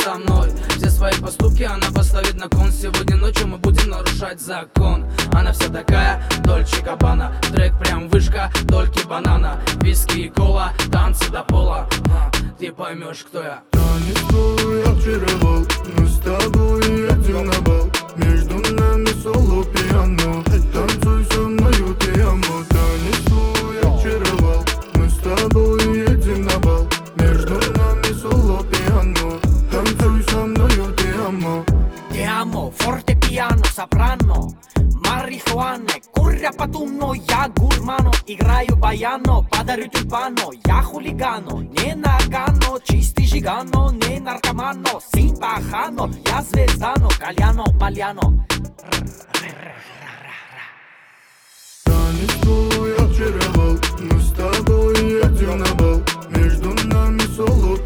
со мной. Все свои поступки она поставит на кон. Сегодня ночью мы будем нарушать закон. Она вся такая Дольче Габбана. Трек прям вышка, дольки банана. Виски и кола, танцы до пола. Ты поймешь, кто я. Танец твой очаровал, мы с тобой едем на бал. Между нами соло пиано, танцуй со мною, ты амо. Танец твой очаровал, мы с тобой едем на бал. Между нами соло пиано, танцуй со мною, ты амо. Te amo, fortepiano, soprano, marihuana, куря потумно, я гурмано, играю баяно, подарю тюльпано, я хулигано, не нагано, чистый жигано, не наркомано, сын пахано, я звездано, кальяно, пальяно. Танец твой очаровал, мы с тобой едем на бал. Между нами соло